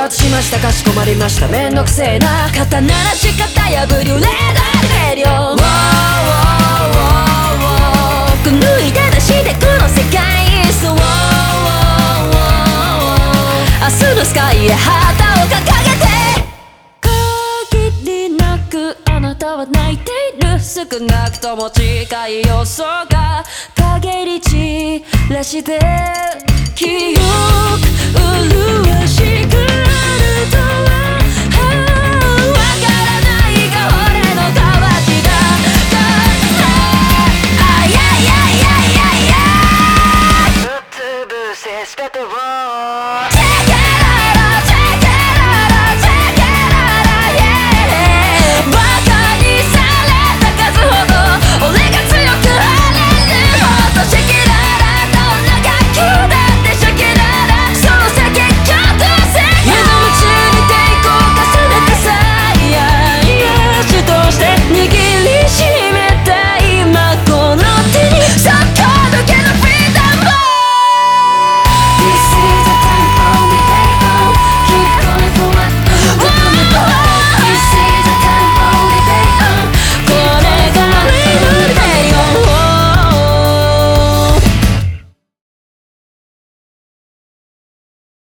達しました、かしこまりました。めんどくせえな肩慣らし方破りレードレディオ脱いで出してこの世界そう明日のスカイへ旗を掲げて限りなくあなたは泣いている。少なくとも近い予想が陰り散らして記憶潤う